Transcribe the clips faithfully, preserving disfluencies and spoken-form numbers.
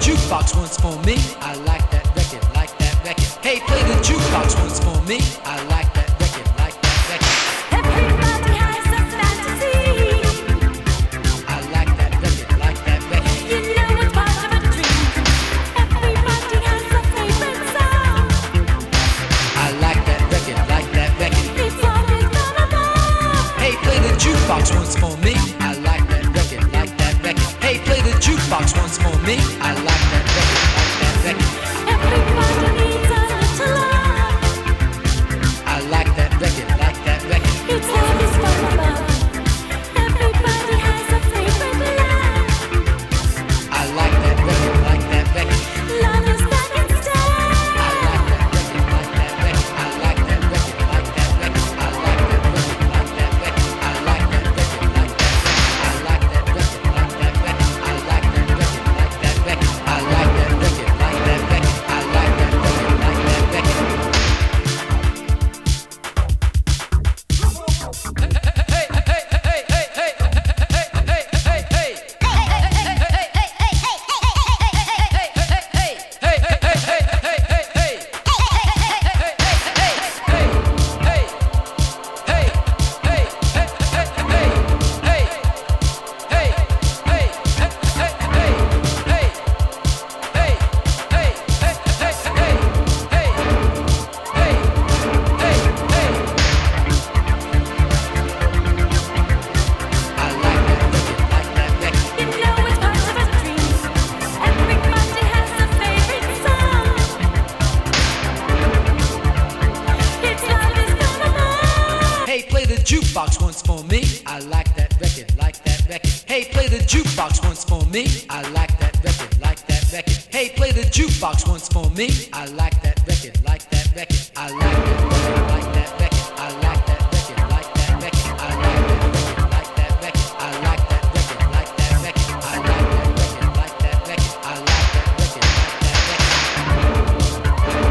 jukebox once for me. I like that record, like that record. Hey, play the jukebox once for me. I like that record, like that record. Everybody has a fantasy. I like that record, like that record. You know it's part of a dream. Everybody has a favorite song. I like that record, like that record. It's always gonna love. Hey, play the jukebox once for me. I like that record, like that record. Hey, play the jukebox once for me. I like that record, like that record. Everybody needs a little love. I like that record, like that record. It's always gonna love. Everybody has a favorite love. I like that record, like that record. Love is that can stay. I like that record, like that record. I like that record, like that record. I like that record, like that record. I like that record, like that record. I like that record, like that record. I like that record, like that record. I like that record, like that record. I like that record, like that record. Hey, hey, hey, hey, hey, hey, hey, hey, hey, hey. You know it's part of a dream. Everybody has a favorite song. It's always gonna love. Hey, play the jukebox once for me. I like that record, like that record. Hey, play the jukebox once for me. I like that record, like that record. Hey, play the jukebox once for me. I like that record, like that record. I like that record, like that record. I like that record, like that record. I like that record, like that record. I like that record, like that record. I like that record, like that record. I like that record, like that record.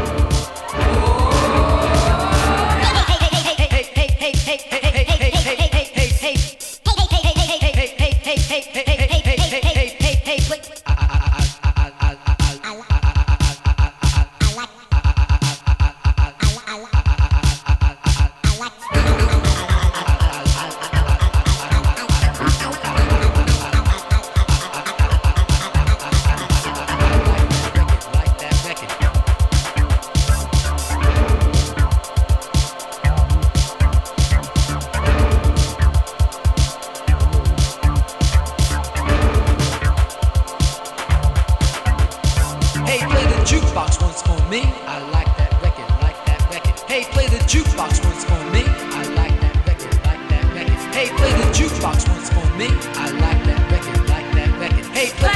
Hey, play the jukebox once for me. I like that record, like that record. Hey, play the jukebox once for me. I like that record, like that record. Hey, play the jukebox once for me. I like that record, like that record. Hey, play